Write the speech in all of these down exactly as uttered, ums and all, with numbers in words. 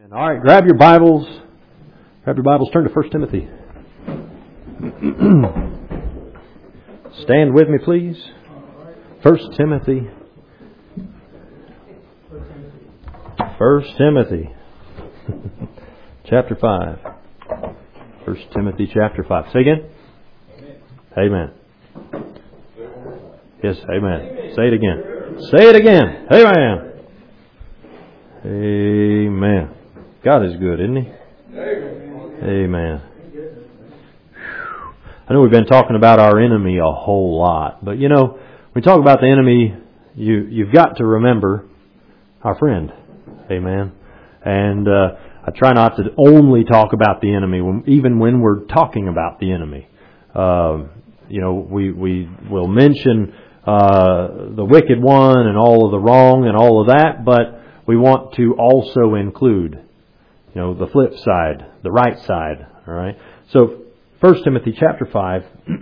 All right, grab your Bibles. Grab your Bibles, turn to First Timothy. Stand with me, please. First Timothy. First Timothy. Chapter five. First Timothy chapter five. Say again. Amen. Yes, amen. Say it again. Say it again. Amen. Amen. God is good, isn't He? Amen. I know we've been talking about our enemy a whole lot, but you know, when we talk about the enemy, you, you've got to remember our friend. Amen. And uh, I try not to only talk about the enemy, when, even when we're talking about the enemy. Uh, you know, we, we will mention uh, the wicked one and all of the wrong and all of that, but we want to also include, you know, the flip side, the right side. All right. So, First Timothy chapter five,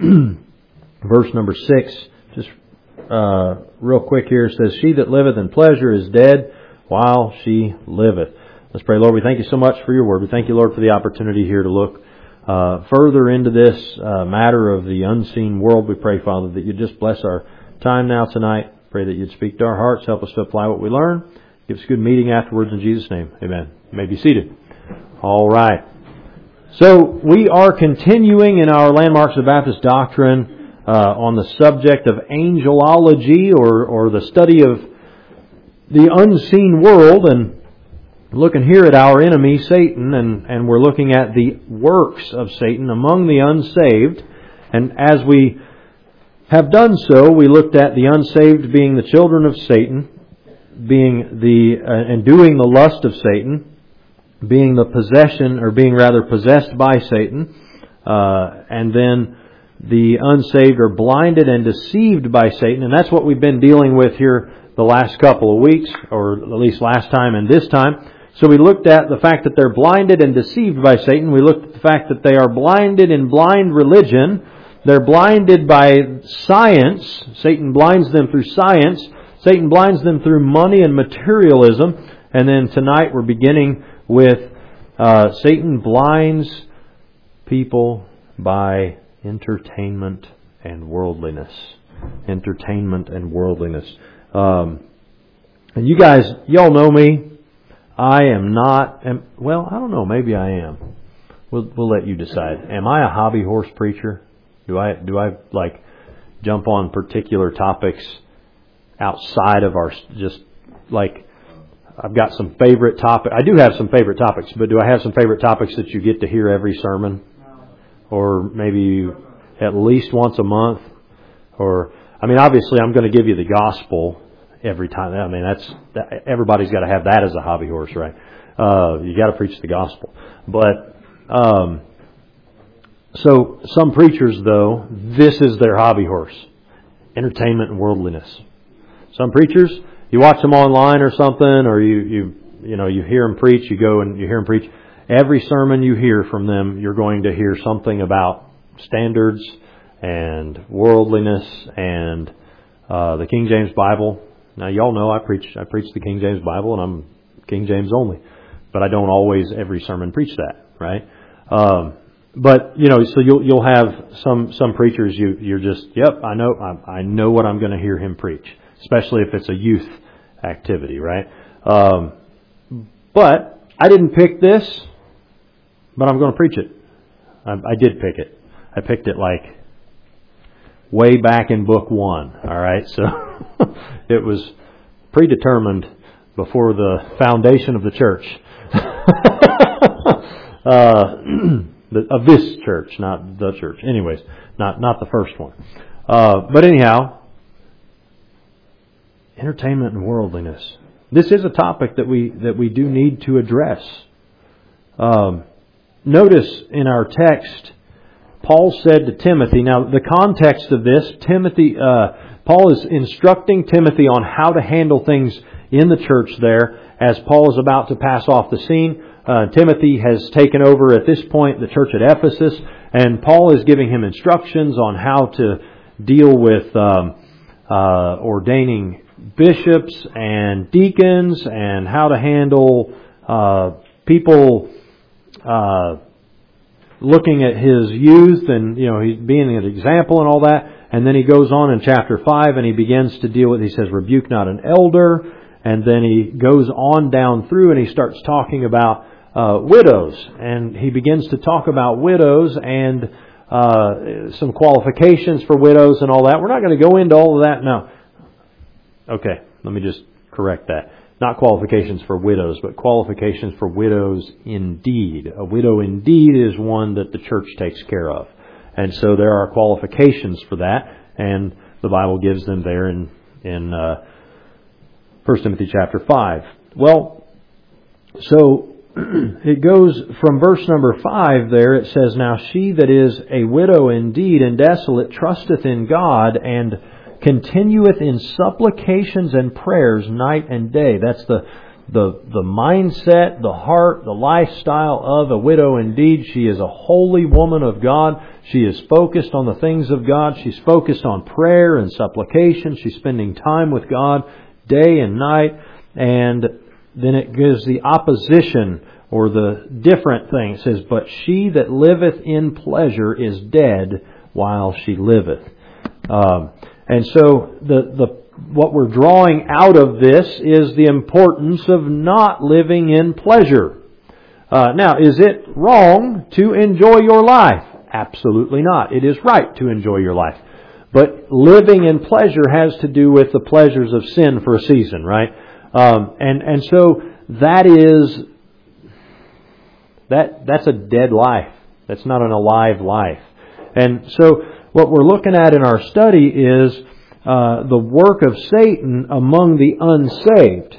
verse number six. Just uh, real quick here, it says, "She that liveth in pleasure is dead while she liveth." Let's pray. Lord, we thank you so much for your word. We thank you, Lord, for the opportunity here to look uh, further into this uh, matter of the unseen world. We pray, Father, that you just bless our time now tonight. Pray that you'd speak to our hearts, help us to apply what we learn. Give us a good meeting afterwards in Jesus' name. Amen. You may be seated. All right. So we are continuing in our Landmarks of Baptist Doctrine uh, on the subject of angelology, or, or the study of the unseen world, and looking here at our enemy, Satan, and, and we're looking at the works of Satan among the unsaved. And as we have done so, we looked at the unsaved being the children of Satan, being the uh, and doing the lust of Satan, being the possession, or being rather possessed by Satan, uh, and then the unsaved are blinded and deceived by Satan, and that's what we've been dealing with here the last couple of weeks, or at least last time and this time. So we looked at the fact that they're blinded and deceived by Satan. We looked at the fact that they are blinded in blind religion. They're blinded by science. Satan blinds them through science. Satan blinds them through money and materialism. And then tonight we're beginning with uh, Satan blinds people by entertainment and worldliness. Entertainment and worldliness. Um, and you guys, y'all know me. I am not, am, well, I don't know, maybe I am. We'll, we'll let you decide. Am I a hobby horse preacher? Do I, do I like jump on particular topics outside of our, just like, I've got some favorite topic. I do have some favorite topics, but do I have some favorite topics that you get to hear every sermon? Or maybe at least once a month? Or, I mean, obviously I'm going to give you the gospel every time. I mean, that's, that, everybody's got to have that as a hobby horse, right? Uh, you got to preach the gospel. But, um, so some preachers though, this is their hobby horse. Entertainment and worldliness. Some preachers, you watch them online or something, or you, you, you know, you hear them preach, you go and you hear them preach. Every sermon you hear from them, you're going to hear something about standards and worldliness and, uh, the King James Bible. Now, y'all know I preach, I preach the King James Bible, and I'm King James only. But I don't always, every sermon, preach that, right? Um, but, you know, so you'll, you'll have some, some preachers, you, you're just, yep, I know, I, I know what I'm going to hear him preach. Especially if it's a youth activity, right? Um, but I didn't pick this, but I'm going to preach it. I, I did pick it. I picked it like way back in book one, all right? So it was predetermined before the foundation of the church. uh, the, of this church, not the church. Anyways, not, not the first one. Uh, but anyhow, entertainment and worldliness. This is a topic that we that we do need to address. Um, notice in our text, Paul said to Timothy. Now, the context of this, Timothy, uh, Paul is instructing Timothy on how to handle things in the church there, as Paul is about to pass off the scene. Uh, Timothy has taken over at this point the church at Ephesus, and Paul is giving him instructions on how to deal with um, uh, ordaining bishops and deacons, and how to handle uh, people uh, looking at his youth and, you know, he's being an example and all that. And then he goes on in chapter five and he begins to deal with, he says, rebuke not an elder. And then he goes on down through and he starts talking about uh, widows. And he begins to talk about widows and uh, some qualifications for widows and all that. We're not going to go into all of that now. Okay, let me just correct that. Not qualifications for widows, but qualifications for widows indeed. A widow indeed is one that the church takes care of. And so there are qualifications for that, and the Bible gives them there in in uh, First Timothy chapter five. Well, so it goes from verse number five there. It says, now she that is a widow indeed and desolate trusteth in God and continueth in supplications and prayers night and day. That's the the the mindset, the heart, the lifestyle of a widow indeed. She is a holy woman of God. She is focused on the things of God. She's focused on prayer and supplication. She's spending time with God day and night. And then it gives the opposition or the different thing. It says, but she that liveth in pleasure is dead while she liveth. Um, and so the the what we're drawing out of this is the importance of not living in pleasure. Uh, now, is it wrong to enjoy your life? Absolutely not. It is right to enjoy your life. But living in pleasure has to do with the pleasures of sin for a season, right? Um, and and so that is that that's a dead life. That's not an alive life. And so what we're looking at in our study is uh, the work of Satan among the unsaved.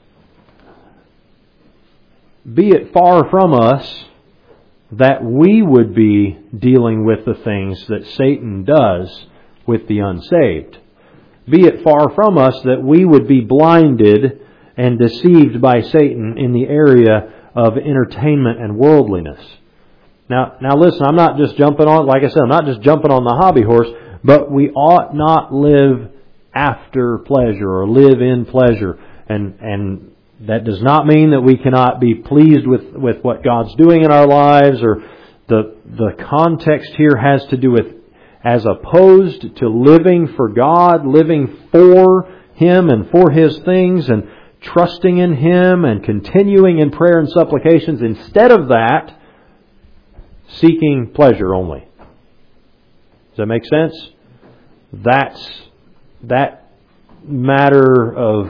Be it far from us that we would be dealing with the things that Satan does with the unsaved. Be it far from us that we would be blinded and deceived by Satan in the area of entertainment and worldliness. Now, now listen, I'm not just jumping on, like I said, I'm not just jumping on the hobby horse, but we ought not live after pleasure or live in pleasure. And, and that does not mean that we cannot be pleased with, with what God's doing in our lives, or the the context here has to do with as opposed to living for God, living for Him and for His things and trusting in Him and continuing in prayer and supplications. Instead of that, seeking pleasure only. Does that make sense? That's that matter of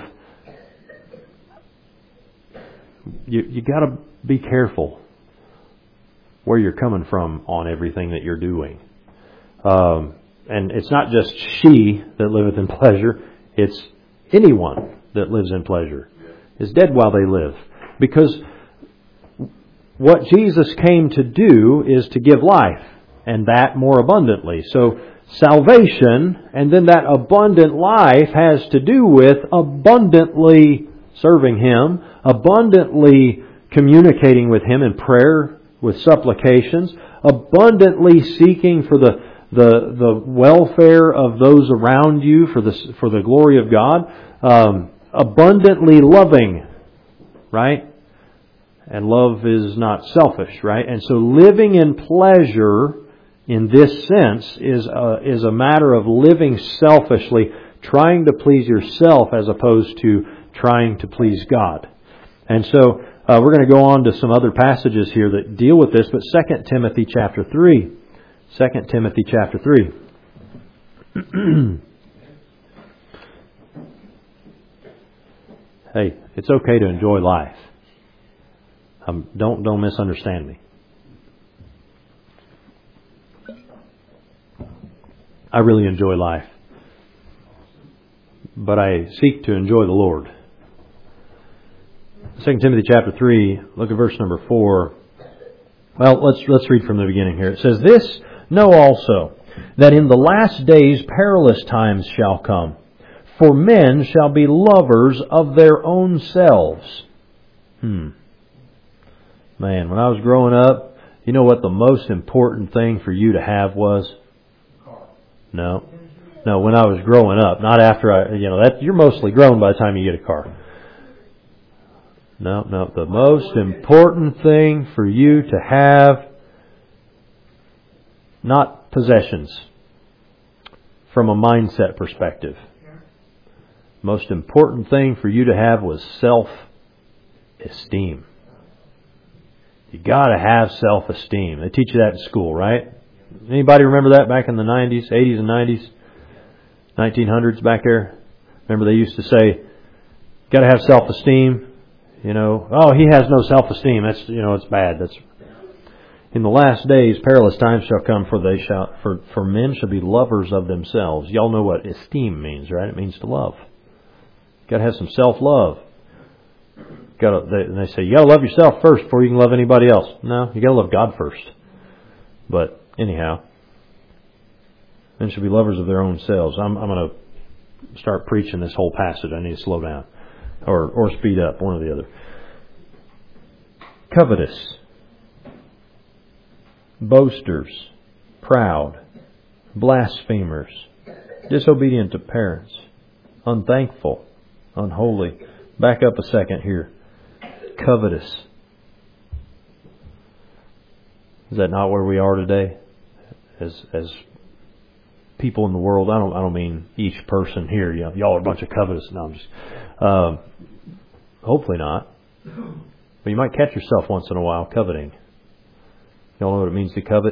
You you got to be careful where you're coming from on everything that you're doing. Um, and it's not just she that liveth in pleasure. It's anyone that lives in pleasure is dead while they live. Because what Jesus came to do is to give life, and that more abundantly. So salvation and then that abundant life has to do with abundantly serving Him, abundantly communicating with Him in prayer, with supplications, abundantly seeking for the the the welfare of those around you, for the for the glory of God, um, abundantly loving, right? And love is not selfish, right? And so living in pleasure in this sense is a, is a matter of living selfishly, trying to please yourself as opposed to trying to please God. And so uh, we're going to go on to some other passages here that deal with this, but Second Timothy chapter three. Second Timothy chapter three. Hey, it's okay to enjoy life. Um, don't don't misunderstand me. I really enjoy life, but I seek to enjoy the Lord. Second Timothy chapter three, look at verse number four. Well, let's let's read from the beginning here. It says, "This know also, that in the last days perilous times shall come. For men shall be lovers of their own selves." Hmm. Man, when I was growing up, you know what the most important thing for you to have was? No. No, when I was growing up, not after I, you know, that you're mostly grown by the time you get a car. No, no. The most important thing for you to have, not possessions, from a mindset perspective. Most important thing for you to have was self-esteem. You got to have self-esteem. They teach you that in school, right? Anybody remember that back in the nineties, eighties and nineties, nineteen hundreds back there? Remember they used to say, got to have self-esteem. You know, oh, he has no self-esteem. That's, you know, it's bad. That's in the last days, perilous times shall come, for they shall, for, for men shall be lovers of themselves. Y'all know what esteem means, right? It means to love. Got to have some self-love. Got to, they, and they say you got to love yourself first before you can love anybody else. No, you got to love God first. But anyhow, men shall be lovers of their own selves. I'm, I'm going to start preaching this whole passage. I need to slow down, or or speed up, one or the other. Covetous, boasters, proud, blasphemers, disobedient to parents, unthankful, unholy. Back up a second here. Covetous. Is that not where we are today? As as people in the world, I don't I don't mean each person here. You know, y'all are a bunch of covetous. No, I'm just. Um, hopefully not. But you might catch yourself once in a while coveting. Y'all know what it means to covet?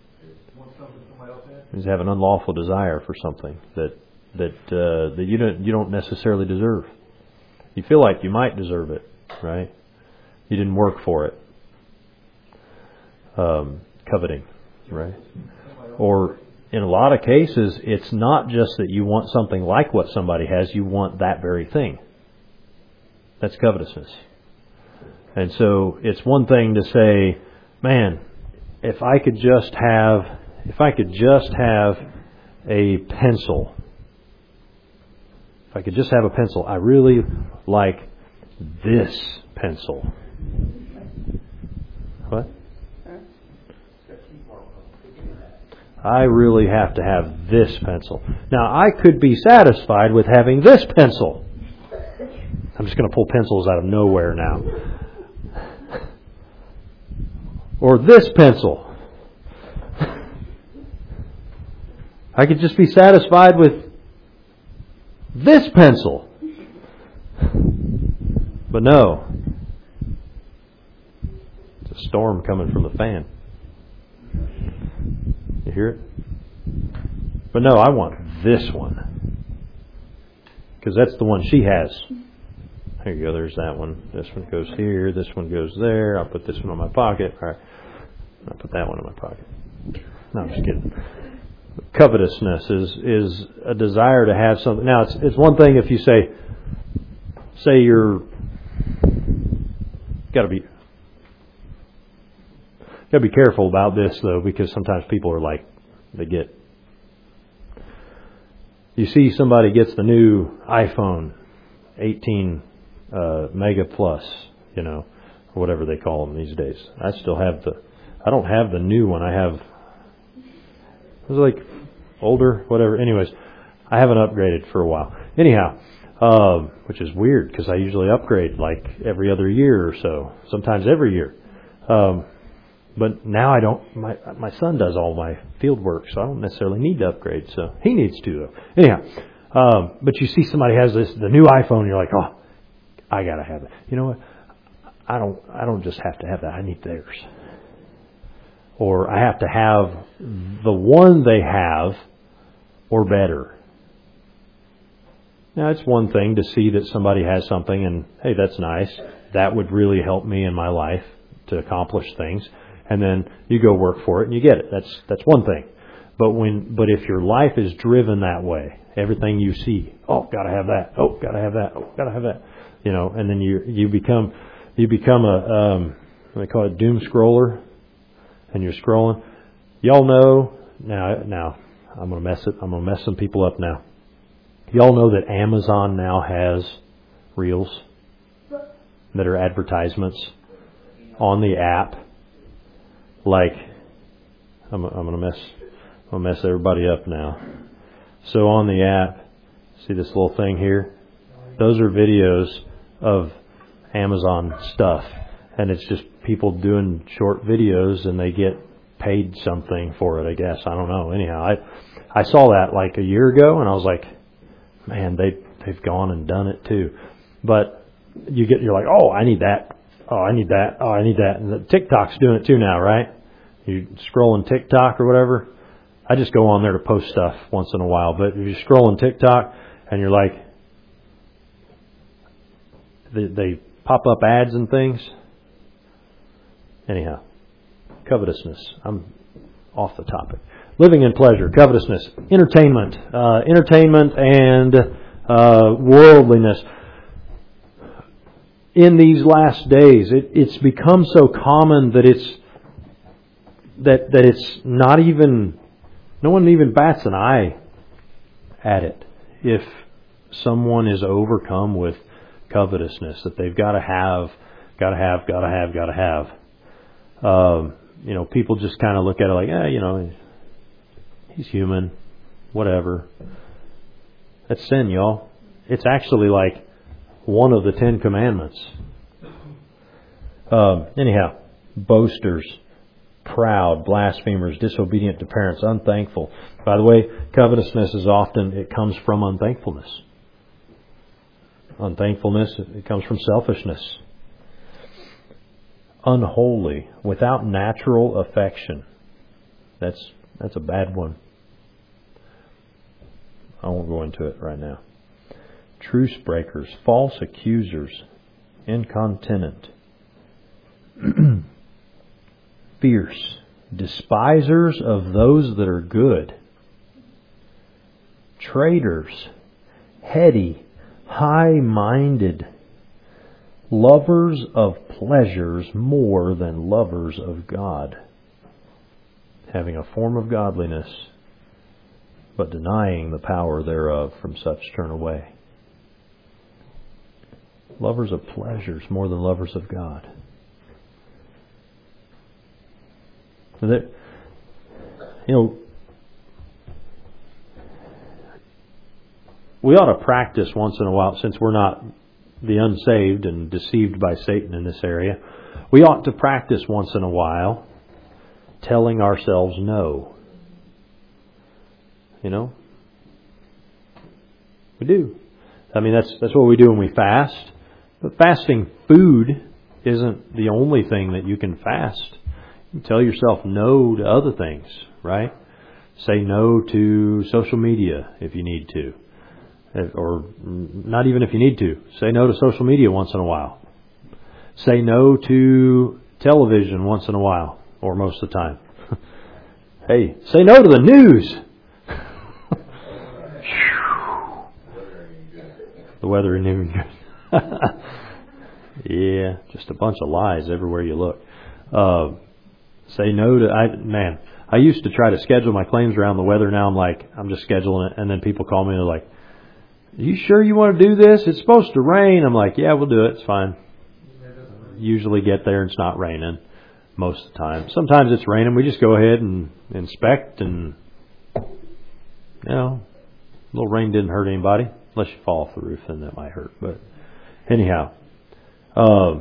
It means to have an unlawful desire for something that that uh, that you don't you don't necessarily deserve. You feel like you might deserve it, right? You didn't work for it. Um, coveting, right? Or in a lot of cases, it's not just that you want something like what somebody has, you want that very thing. That's covetousness. And so it's one thing to say, man, if I could just have, if I could just have a pencil, if I could just have a pencil, I really like this pencil. What? I really have to have this pencil. Now, I could be satisfied with having this pencil. I'm just going to pull pencils out of nowhere now. Or this pencil. I could just be satisfied with this pencil. But no. It's a storm coming from the fan. You hear it? But no, I want this one. Because that's the one she has. There you go, there's that one. This one goes here, this one goes there. I'll put this one in my pocket. All right. I'll put that one in my pocket. No, I'm just kidding. Covetousness is is a desire to have something. Now, it's it's one thing if you say, say you're, got to be, got to be careful about this though, because sometimes people are like, they get, you see somebody gets the new iPhone eighteen uh, Mega Plus, you know, or whatever they call them these days. I still have the, I don't have the new one. I have, it was like older, whatever. Anyways, I haven't upgraded for a while. Anyhow, um, which is weird because I usually upgrade like every other year or so, sometimes every year. Um, but now I don't. My my son does all my field work, so I don't necessarily need to upgrade. So he needs to, though. Anyhow, um, but you see somebody has this the new iPhone, and you're like, oh, I gotta have it. You know what? I don't. I don't just have to have that. I need theirs. Or I have to have the one they have or better. Now, it's one thing to see that somebody has something and, hey, that's nice. That would really help me in my life to accomplish things. And then you go work for it and you get it. That's that's one thing. But when but if your life is driven that way, everything you see, oh, gotta have that. Oh, gotta have that. Oh, gotta have that. You know, and then you you become you become a um, what they call it, doom scroller. And you're scrolling. Y'all know now. Now I'm gonna mess it. I'm gonna mess some people up now. Y'all know that Amazon now has reels that are advertisements on the app. Like I'm, I'm gonna mess. I'm gonna mess everybody up now. So on the app, see this little thing here? Those are videos of Amazon stuff, and it's just people doing short videos, and they get paid something for it, I guess. I don't know. Anyhow, I I saw that like a year ago, and I was like, man, they they've gone and done it too. But you get you're like, oh, I need that. Oh, I need that. Oh, I need that. And the TikTok's doing it too now, right? You scrolling TikTok or whatever. I just go on there to post stuff once in a while. But if you're scrolling TikTok and you're like, they, they pop up ads and things. Anyhow, covetousness. I'm off the topic. Living in pleasure, covetousness, entertainment, uh, entertainment and uh, worldliness. In these last days, it, it's become so common that it's that that it's not even no one even bats an eye at it if someone is overcome with covetousness, that they've got to have, got to have, got to have, got to have. Um, you know, people just kind of look at it like, eh, you know, he's human, whatever. That's sin, y'all. It's actually like one of the Ten Commandments. Um, anyhow, boasters, proud, blasphemers, disobedient to parents, unthankful. By the way, covetousness is often, it comes from unthankfulness. Unthankfulness, it comes from selfishness. Unholy, without natural affection. That's that's a bad one. I won't go into it right now. Truce breakers, false accusers, incontinent, fierce, despisers of those that are good, traitors, heady, high-minded, lovers of pleasures more than lovers of God, having a form of godliness, but denying the power thereof. From such turn away. Lovers of pleasures more than lovers of God. That, you know, we ought to practice once in a while, since we're not the unsaved and deceived by Satan in this area. We ought to practice once in a while telling ourselves no. You know? We do. I mean, that's that's what we do when we fast. But fasting food isn't the only thing that you can fast. You can tell yourself no to other things, right? Say no to social media if you need to. Or not even if you need to. Say no to social media once in a while. Say no to television once in a while, or most of the time. Hey, say no to the news. The weather ain't even good. Yeah, just a bunch of lies everywhere you look. Uh, say no to, I man, I used to try to schedule my claims around the weather. Now I'm like, I'm just scheduling it. And then people call me and they're like, are you sure you want to do this? It's supposed to rain. I'm like, yeah, we'll do it. It's fine. Usually get there and it's not raining most of the time. Sometimes it's raining. We just go ahead and inspect, and, you know, a little rain didn't hurt anybody. Unless you fall off the roof, then that might hurt. But anyhow, uh,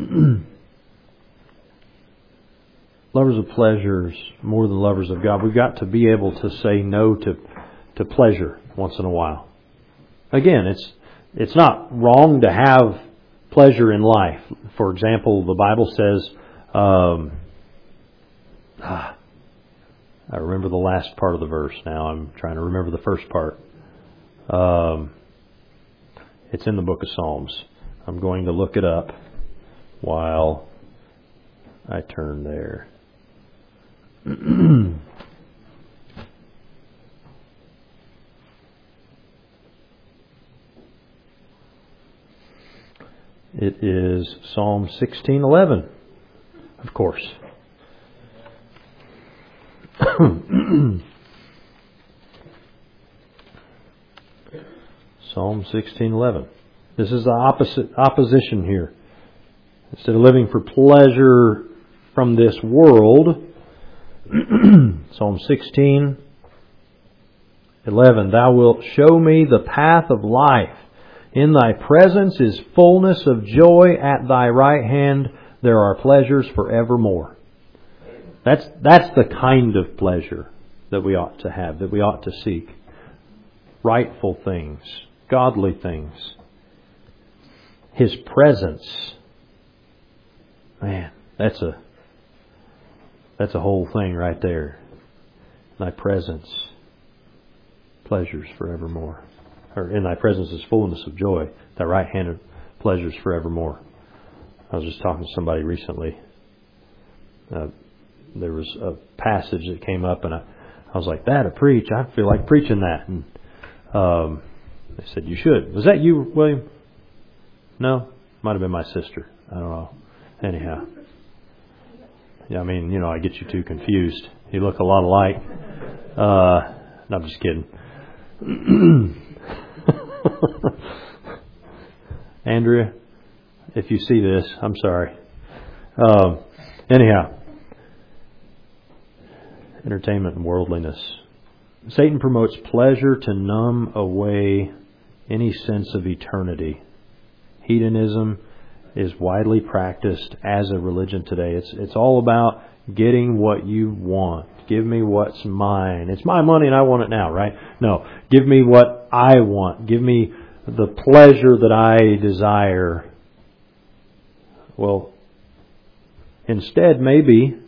lovers of pleasures more than lovers of God. We've got to be able to say no to to pleasure once in a while. Again, it's it's not wrong to have pleasure in life. For example, the Bible says, um, ah, I remember the last part of the verse now. I'm trying to remember the first part. Um, it's in the book of Psalms. I'm going to look it up while I turn there. It is Psalm sixteen eleven, of course. Psalm sixteen eleven. This is the opposite opposition here. Instead of living for pleasure from this world, Psalm sixteen eleven. Thou wilt show me the path of life. In Thy presence is fullness of joy. At Thy right hand there are pleasures forevermore. That's, that's the kind of pleasure that we ought to have, that we ought to seek. Rightful things, godly things. His presence. Man, that's a that's a whole thing right there. Thy presence, pleasures forevermore. Or in Thy presence is fullness of joy. Thy right hand of pleasures forevermore. I was just talking to somebody recently. Uh, there was a passage that came up, and I, I was like, that a preach. I feel like preaching that. And um, they said, you should. Was that you, William? No? Might have been my sister. I don't know. Anyhow. Yeah, I mean, you know, I get you two confused. You look a lot alike. Uh, no, I'm just kidding. Andrea, if you see this, I'm sorry. Um, anyhow. Entertainment and worldliness. Satan promotes pleasure to numb away any sense of eternity. Hedonism is widely practiced as a religion today. It's it's all about getting what you want. Give me what's mine. It's my money and I want it now, right? No. Give me what I want. Give me the pleasure that I desire. Well, instead, maybe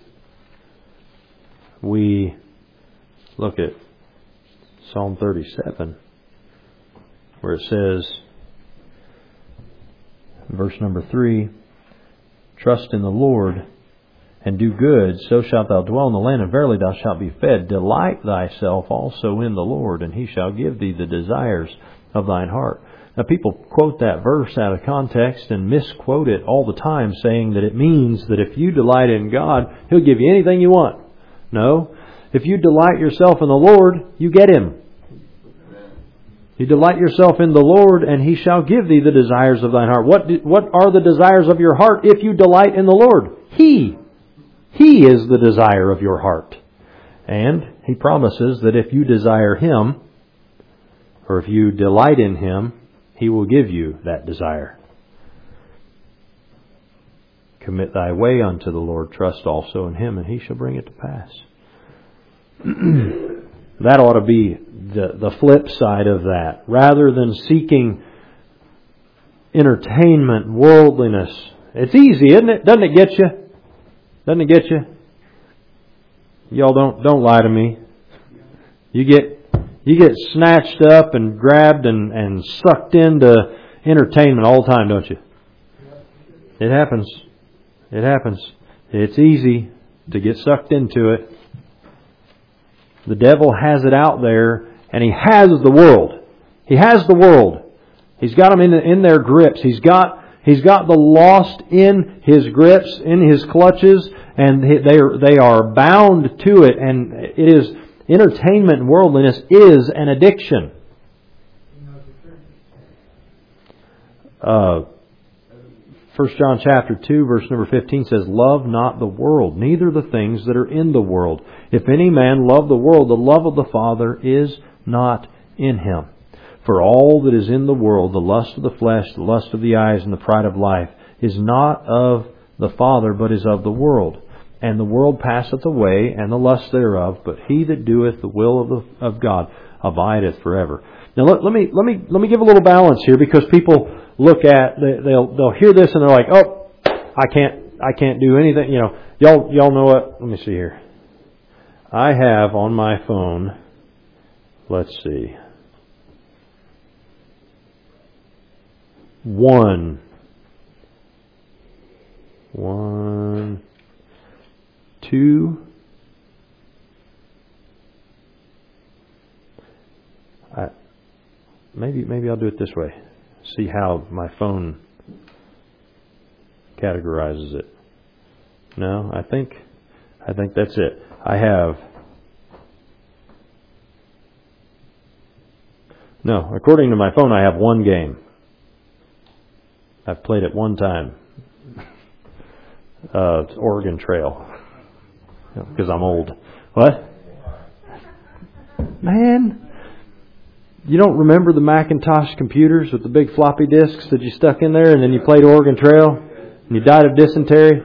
we look at Psalm thirty-seven, where it says, verse number three, trust in the Lord and do good, so shalt thou dwell in the land, and verily thou shalt be fed. Delight thyself also in the Lord, and He shall give thee the desires of thine heart. Now people quote that verse out of context and misquote it all the time, saying that it means that if you delight in God, He'll give you anything you want. No. If you delight yourself in the Lord, you get Him. You delight yourself in the Lord, and He shall give thee the desires of thine heart. What do, what are the desires of your heart if you delight in the Lord? He. He is the desire of your heart. And He promises that if you desire Him, or if you delight in Him, He will give you that desire. Commit thy way unto the Lord, trust also in Him, and He shall bring it to pass. That ought to be the, the flip side of that. Rather than seeking entertainment, worldliness. It's easy, isn't it? Doesn't it get you? Doesn't it get you? Y'all don't don't lie to me. You get you get snatched up and grabbed and, and sucked into entertainment all the time, don't you? It happens. It happens. It's easy to get sucked into it. The devil has it out there, and he has the world. He has the world. He's got them in in their grips. He's got he's got the lost in his grips, in his clutches, and they are they are bound to it. And it is entertainment and worldliness is an addiction. Uh, First John chapter two, verse number fifteen says, love not the world, neither the things that are in the world. If any man love the world, the love of the Father is not in him. For all that is in the world, the lust of the flesh, the lust of the eyes, and the pride of life, is not of the Father, but is of the world. And the world passeth away, and the lust thereof, but he that doeth the will of, the, of God abideth forever. Now let, let me let me let me give a little balance here, because people look at they, they'll they'll hear this and they're like, oh, I can't I can't do anything. You know, y'all y'all know what? Let me see here. I have on my phone. Let's see. One. One. Two. I, maybe maybe I'll do it this way. See how my phone categorizes it. No, I think I think that's it. I have No, according to my phone I have one game. I've played it one time. Uh, it's Oregon Trail. Because I'm old. What? Man, you don't remember the Macintosh computers with the big floppy disks that you stuck in there and then you played Oregon Trail and you died of dysentery?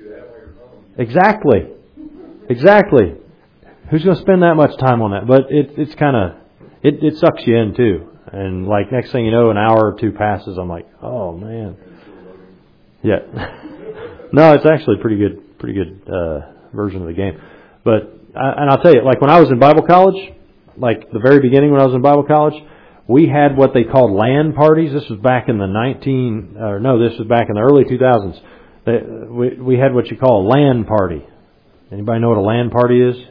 Exactly. Exactly. Who's going to spend that much time on that? But it, it's kind of, it, it sucks you in too. And like next thing you know, an hour or two passes. I'm like, oh man. Yeah. No, it's actually a pretty good, pretty good uh, version of the game. But and I'll tell you, like when I was in Bible college, like the very beginning when I was in Bible college, we had what they called LAN parties. This was back in the nineteen, or no, this was back in the early two thousands. They, we we had what you call a LAN party. Anybody know what a LAN party is?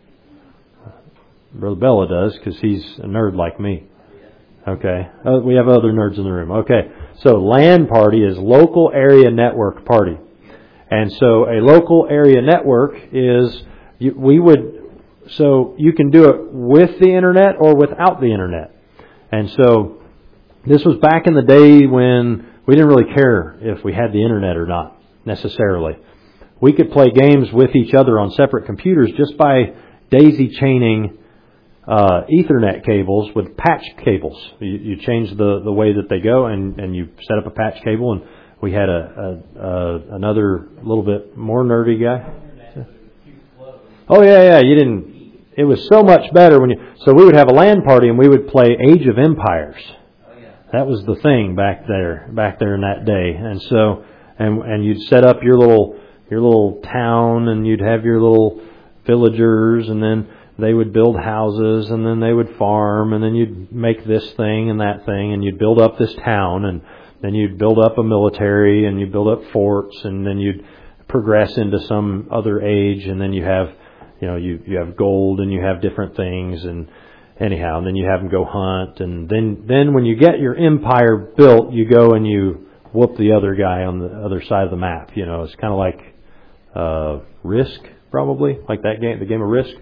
Brother Bella does, because he's a nerd like me. Okay. Uh, we have other nerds in the room. Okay. So LAN party is local area network party. And so a local area network is, you, we would, so you can do it with the internet or without the internet. And so this was back in the day when we didn't really care if we had the internet or not, necessarily. We could play games with each other on separate computers just by daisy chaining uh, Ethernet cables with patch cables. You, you change the, the way that they go, and, and you set up a patch cable. And we had a, a, a another little bit more nerdy guy. Oh yeah, yeah. You didn't. It was so much better when you. So we would have a LAN party, and we would play Age of Empires. That was the thing back there, back there in that day. And so, and and you'd set up your little your little town, and you'd have your little villagers, and then they would build houses, and then they would farm, and then you'd make this thing and that thing, and you'd build up this town, and then you'd build up a military, and you'd build up forts, and then you'd progress into some other age, and then you have, you know, you, you have gold, and you have different things, and anyhow, and then you have them go hunt, and then, then when you get your empire built, you go and you whoop the other guy on the other side of the map. You know, it's kind of like uh, Risk, probably, like that game, the game of Risk.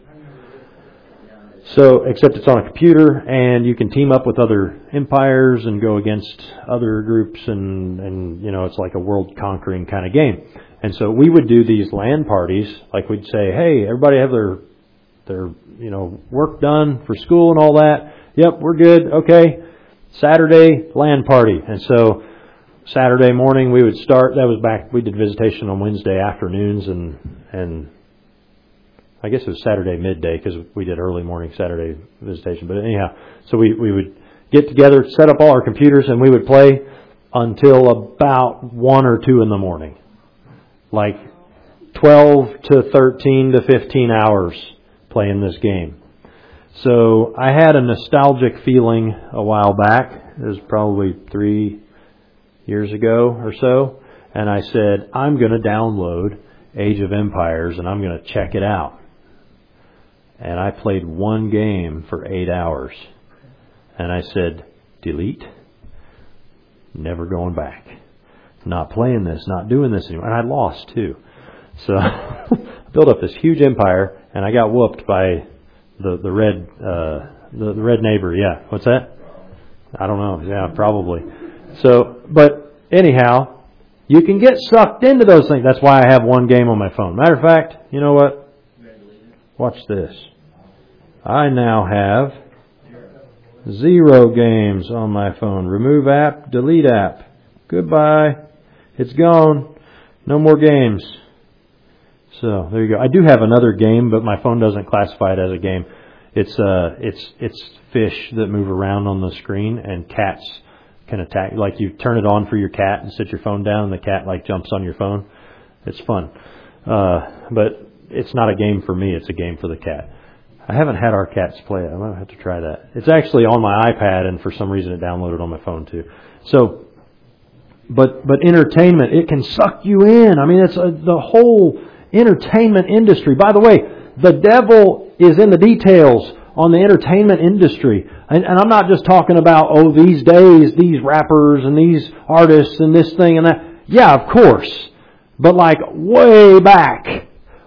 So, except it's on a computer, and you can team up with other empires and go against other groups, and, and you know, it's like a world-conquering kind of game. And so we would do these LAN parties, like we'd say, hey, everybody have their, their, you know, work done for school and all that. Yep, we're good. Okay. Saturday, LAN party. And so Saturday morning we would start, that was back, we did visitation on Wednesday afternoons, and, and I guess it was Saturday midday because we did early morning Saturday visitation. But anyhow, so we, we would get together, set up all our computers, and we would play until about one or two in the morning. Like twelve to thirteen to fifteen hours playing this game. So I had a nostalgic feeling a while back. It was probably three years ago or so. And I said, I'm going to download Age of Empires and I'm going to check it out. And I played one game for eight hours. And I said, delete. Never going back. Not playing this, not doing this anymore. And I lost too. So I built up this huge empire, and I got whooped by the the red uh, the, the red neighbor. Yeah, what's that? I don't know. Yeah, probably. So, but anyhow, you can get sucked into those things. That's why I have one game on my phone. Matter of fact, you know what? Watch this. I now have zero games on my phone. Remove app, delete app. Goodbye. It's gone. No more games. So there you go. I do have another game, but my phone doesn't classify it as a game. It's uh, it's it's fish that move around on the screen, and cats can attack. Like you turn it on for your cat and set your phone down, and the cat like jumps on your phone. It's fun, uh, but it's not a game for me. It's a game for the cat. I haven't had our cats play it. I might have to try that. It's actually on my iPad, and for some reason it downloaded on my phone too. So, but but entertainment, it can suck you in. I mean, it's a, the whole entertainment industry. By the way, the devil is in the details on the entertainment industry. And, and I'm not just talking about, oh, these days, these rappers and these artists and this thing and that. Yeah, of course. But like way back,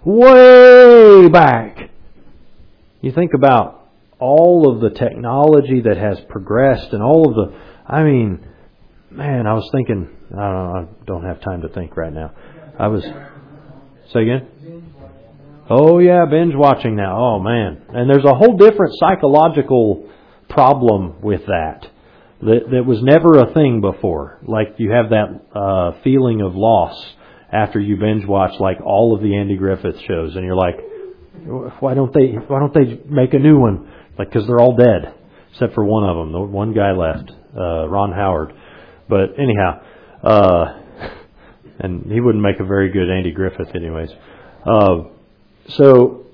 way back. You think about all of the technology that has progressed and all of the, I mean, man, I was thinking, I don't know, I don't have time to think right now. I was, say again? Oh yeah, binge watching now. Oh man. And there's a whole different psychological problem with that. That, that was never a thing before. Like you have that uh, feeling of loss after you binge watch like all of the Andy Griffith shows, and you're like, why don't they? Why don't they make a new one? Like, because they're all dead except for one of them. The one guy left, uh, Ron Howard. But anyhow, uh, and he wouldn't make a very good Andy Griffith, anyways. Uh, so,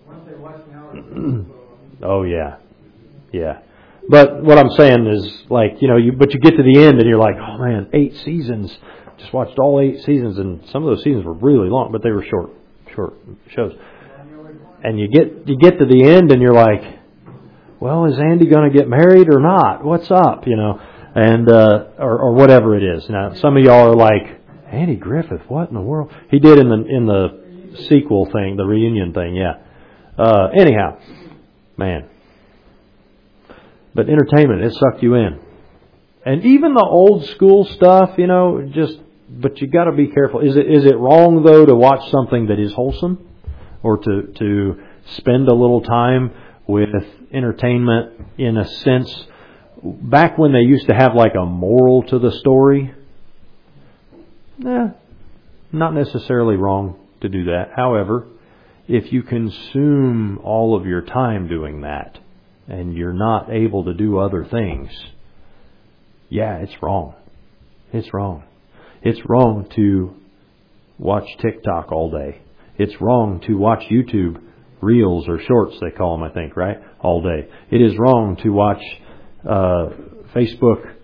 oh yeah, yeah. But what I'm saying is, like, you know, you but you get to the end and you're like, oh man, eight seasons. Just watched all eight seasons, and some of those seasons were really long, but they were short, short shows. And you get you get to the end and you're like, well, is Andy going to get married or not? What's up, you know? And uh, or, or whatever it is. Now, some of y'all are like, Andy Griffith, what in the world? He did in the in the sequel thing, the reunion thing, yeah. Uh, anyhow, man. But entertainment, it sucked you in. And even the old school stuff, you know, just, but you got to be careful. Is it is it wrong, though, to watch something that is wholesome? Or to, to spend a little time with entertainment in a sense? Back when they used to have like a moral to the story, eh, not necessarily wrong to do that. However, if you consume all of your time doing that, and you're not able to do other things, yeah, it's wrong. It's wrong. It's wrong to watch TikTok all day. It's wrong to watch YouTube Reels or Shorts, they call them, I think, right? All day. It is wrong to watch uh, Facebook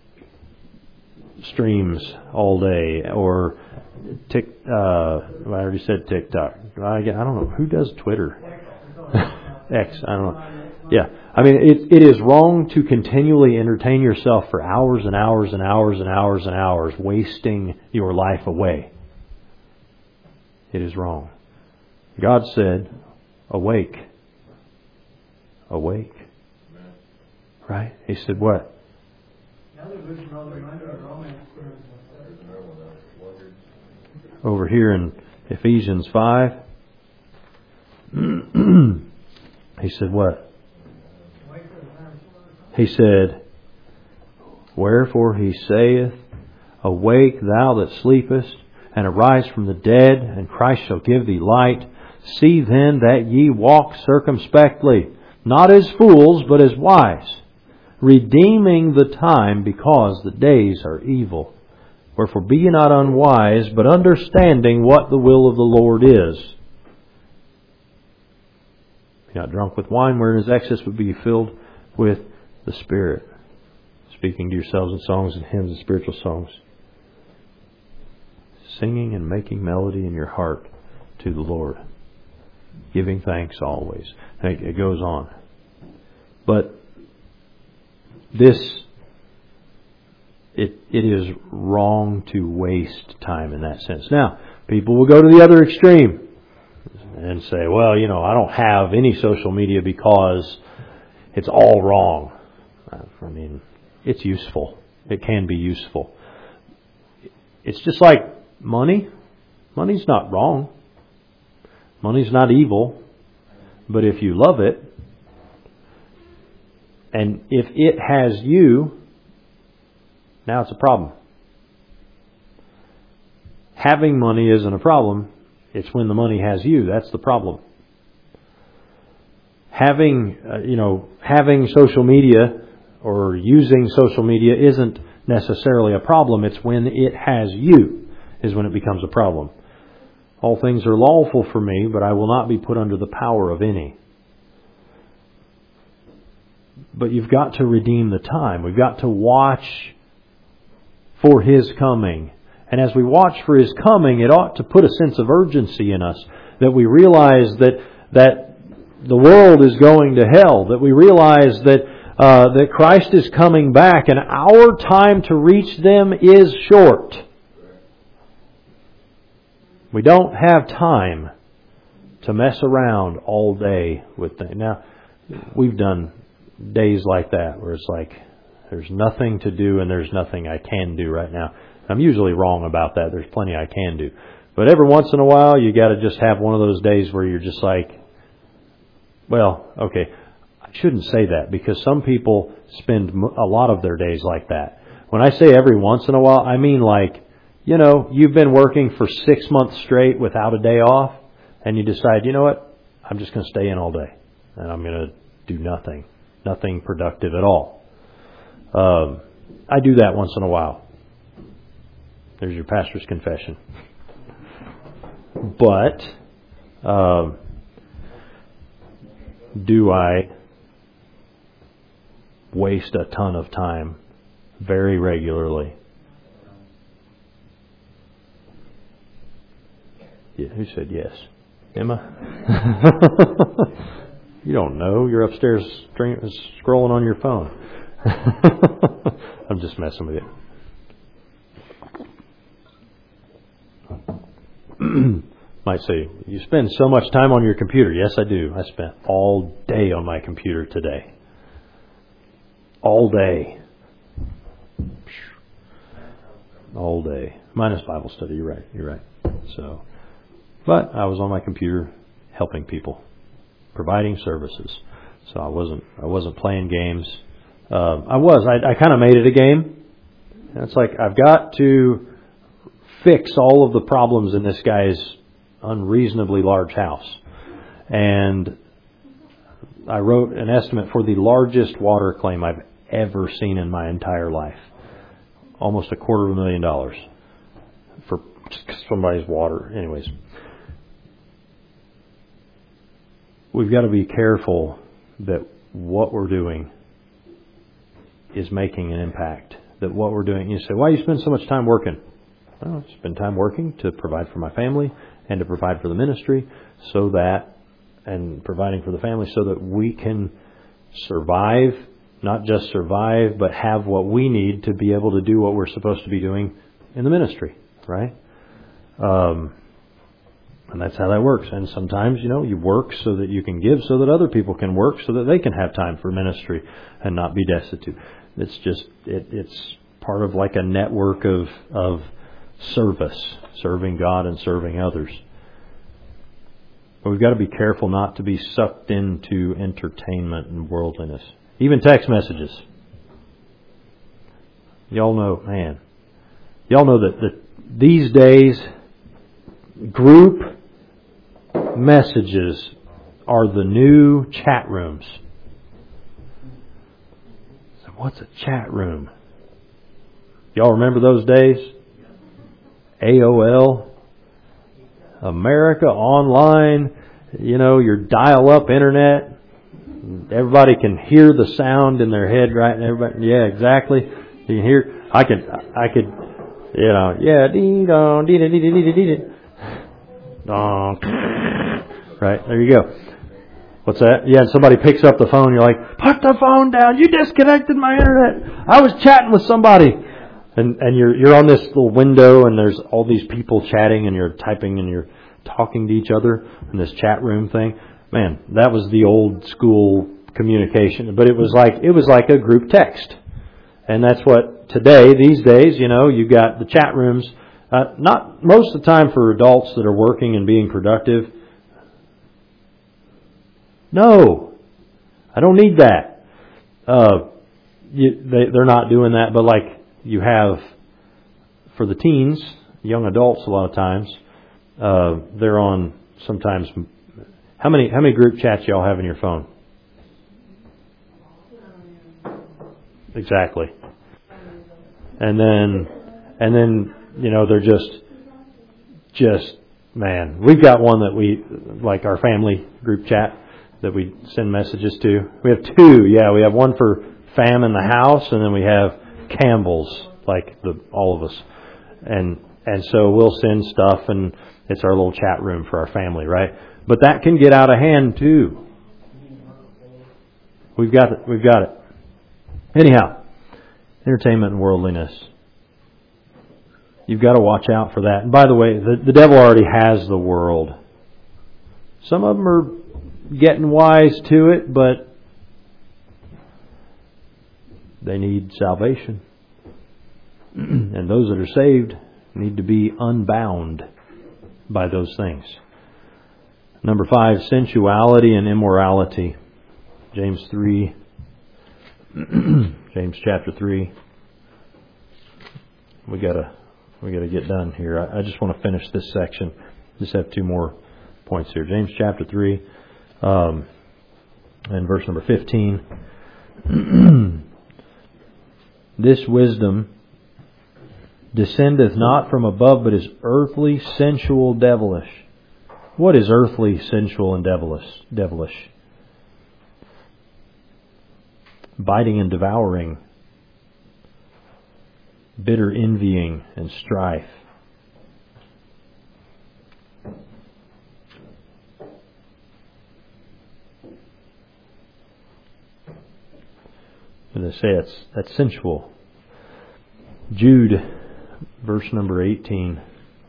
streams all day, or Tik. Uh, I already said TikTok. I, I don't know who does Twitter. X. I don't know. Yeah, I mean, it it is wrong to continually entertain yourself for hours and hours and hours and hours and hours, wasting your life away. It is wrong. God said, awake. Awake. Right? He said what? Over here in Ephesians five, he said what? He said, wherefore he saith, awake thou that sleepest, and arise from the dead, and Christ shall give thee light. See then that ye walk circumspectly, not as fools, but as wise, redeeming the time, because the days are evil. Wherefore be ye not unwise, but understanding what the will of the Lord is. Be not drunk with wine, wherein is excess, but be ye filled with the Spirit, speaking to yourselves in songs and hymns and spiritual songs, singing and making melody in your heart to the Lord, giving thanks always. And it goes on. But this, it it is wrong to waste time in that sense. Now, people will go to the other extreme and say, well, you know, I don't have any social media because it's all wrong. I mean, it's useful. It can be useful. It's just like money. Money's not wrong. Money's not evil. But if you love it, and if it has you, now it's a problem. Having money isn't a problem. It's when the money has you. That's the problem. Having, uh, you know, having social media or using social media isn't necessarily a problem. It's when it has you is when it becomes a problem. All things are lawful for me, but I will not be put under the power of any. But you've got to redeem the time. We've got to watch for His coming. And as we watch for His coming, it ought to put a sense of urgency in us, that we realize that that the world is going to hell, that we realize that uh, that Christ is coming back, and our time to reach them is short. We don't have time to mess around all day with things. Now, we've done days like that where it's like, there's nothing to do and there's nothing I can do right now. I'm usually wrong about that. There's plenty I can do. But every once in a while, you got to just have one of those days where you're just like, well, okay, I shouldn't say that because some people spend a lot of their days like that. When I say every once in a while, I mean like, you know, you've been working for six months straight without a day off, and you decide, you know what, I'm just going to stay in all day, and I'm going to do nothing, nothing productive at all. Um, I do that once in a while. There's your pastor's confession. But um, do I waste a ton of time very regularly? Yeah, who said yes? Emma? You don't know. You're upstairs scrolling on your phone. I'm just messing with you. Might say, you spend so much time on your computer. Yes, I do. I spent all day on my computer today. All day. All day. Minus Bible study. You're right. You're right. So, but I was on my computer helping people, providing services. So I wasn't. I wasn't playing games. Um, I was. I, I kind of made it a game. And it's like I've got to fix all of the problems in this guy's unreasonably large house. And I wrote an estimate for the largest water claim I've ever seen in my entire life. Almost a quarter of a million dollars for somebody's water. Anyways, we've got to be careful that what we're doing is making an impact. That what we're doing, you say, why do you spend so much time working? Well, I spend time working to provide for my family and to provide for the ministry, so that, and providing for the family so that we can survive, not just survive, but have what we need to be able to do what we're supposed to be doing in the ministry, right? Um, and that's how that works. And sometimes, you know, you work so that you can give, so that other people can work, so that they can have time for ministry and not be destitute. It's just, it, it's part of like a network of, of service, serving God and serving others. But we've got to be careful not to be sucked into entertainment and worldliness. Even text messages. Y'all know, man, y'all know that, that these days group messages are the new chat rooms. So what's a chat room? Y'all remember those days? A O L, America Online, you know, your dial-up internet. Everybody can hear the sound in their head, right? And everybody, yeah, exactly. You can hear. I could, I could, you know, yeah, dee dong, dee dee dee dee dee dee, dong. Right, there you go. What's that? Yeah, and somebody picks up the phone. You're like, put the phone down. You disconnected my internet. I was chatting with somebody. And and you're you're on this little window, and there's all these people chatting, and you're typing, and you're talking to each other in this chat room thing. Man, that was the old school communication. But it was like it was like a group text, and that's what today, these days, you know, you got the chat rooms. Uh, not most of the time for adults that are working and being productive. No, I don't need that. Uh, you, they they're not doing that, but like. You have, for the teens, young adults a lot of times, uh, they're on sometimes, how many how many group chats y'all have in your phone? Exactly. And then, and then, you know, they're just, just, man, we've got one that we, like our family group chat that we send messages to. We have two, yeah, we have one for fam in the house, and then we have Campbell's, like the all of us, and and so we'll send stuff, and it's our little chat room for our family, right? But that can get out of hand too. We've got it. We've got it. Anyhow, entertainment and worldliness. You've got to watch out for that. And by the way, the, the devil already has the world. Some of them are getting wise to it, but they need salvation. And those that are saved need to be unbound by those things. Number five, sensuality and immorality. James three. James chapter three. We gotta we gotta get done here. I, I just want to finish this section. Just have two more points here. James chapter three, um, and verse number fifteen. This wisdom descendeth not from above, but is earthly, sensual, devilish. What is earthly, sensual, and devilish? Devilish. Biting and devouring, bitter envying and strife. And they say it's that's sensual. Jude, verse number eighteen.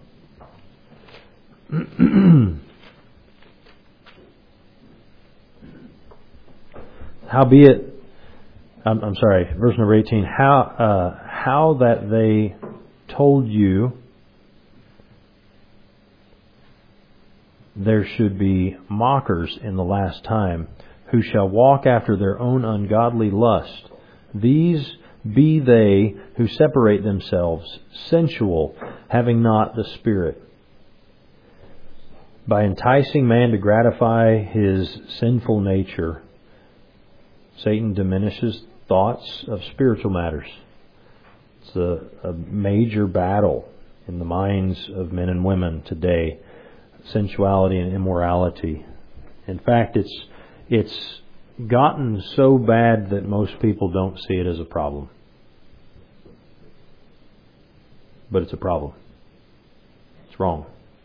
Howbeit, I'm, I'm sorry, verse number eighteen. How uh, how that they told you there should be mockers in the last time, who shall walk after their own ungodly lust. These be they who separate themselves, sensual, having not the Spirit. By enticing man to gratify his sinful nature, Satan diminishes thoughts of spiritual matters. It's a, a major battle in the minds of men and women today. Sensuality and immorality. In fact, it's it's gotten so bad that most people don't see it as a problem. But it's a problem. It's wrong.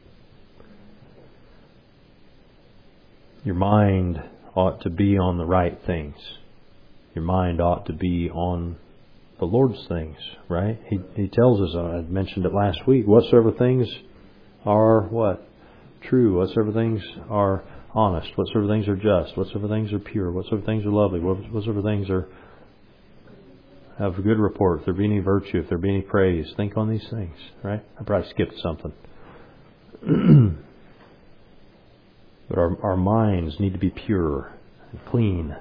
Your mind ought to be on the right things. Your mind ought to be on the Lord's things, right? He He tells us, I mentioned it last week, whatsoever things are what? True. Whatsoever things are honest. Whatsoever things are just. Whatsoever things are pure. Whatsoever things are lovely. Whatsoever things are have a good report. If there be any virtue, if there be any praise, think on these things, right? I probably skipped something. But our, our minds need to be pure and clean.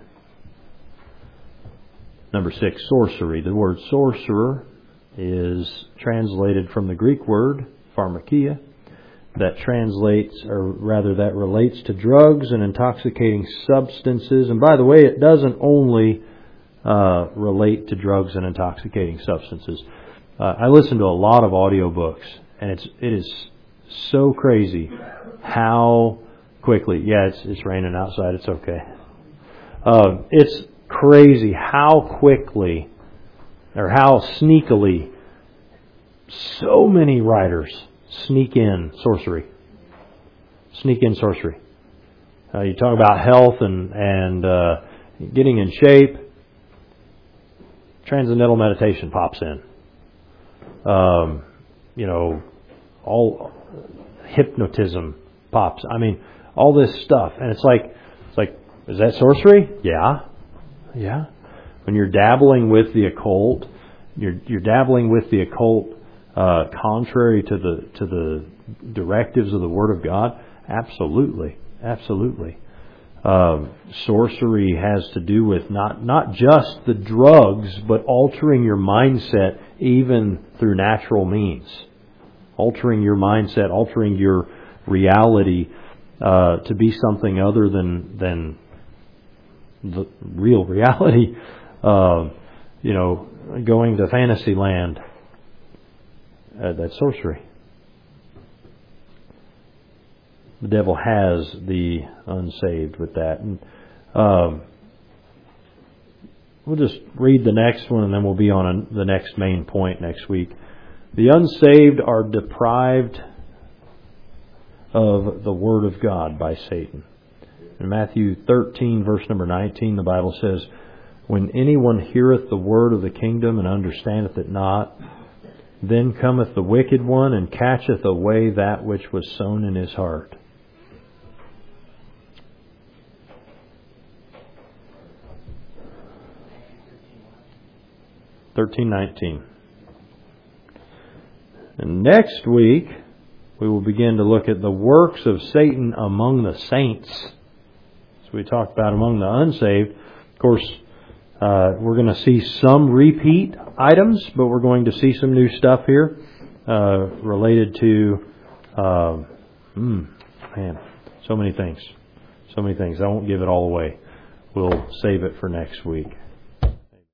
Number six, sorcery. The word sorcerer is translated from the Greek word pharmakia, that translates, or rather that relates to drugs and intoxicating substances. And by the way, it doesn't only uh, relate to drugs and intoxicating substances. Uh, I listen to a lot of audiobooks, and it's it is so crazy how quickly. Yeah, it's it's raining outside. It's okay. Uh, it's crazy how quickly, or how sneakily, so many writers sneak in sorcery. Sneak in sorcery. Uh, you talk about health and and uh, getting in shape. Transcendental meditation pops in. Um, you know, all hypnotism pops. I mean, all this stuff, and it's like, it's like, is that sorcery? Yeah, yeah. When you're dabbling with the occult, you're you're dabbling with the occult, uh, contrary to the to the directives of the Word of God. Absolutely, absolutely. Um, sorcery has to do with not not just the drugs, but altering your mindset even through natural means. Altering your mindset, altering your reality uh, to be something other than than the real reality. Uh, you know, going to fantasy land. Uh, that's sorcery. The devil has the unsaved with that. And, um, we'll just read the next one and then we'll be on a, the next main point next week. The unsaved are deprived of the Word of God by Satan. In Matthew thirteen, verse number nineteen, the Bible says, when anyone heareth the word of the kingdom and understandeth it not, then cometh the wicked one and catcheth away that which was sown in his heart. thirteen nineteen. And next week, we will begin to look at the works of Satan among the saints. That's we talked about among the unsaved. Of course, uh, we're going to see some repeat items, but we're going to see some new stuff here uh, related to, uh, mm, man, so many things. So many things. I won't give it all away. We'll save it for next week.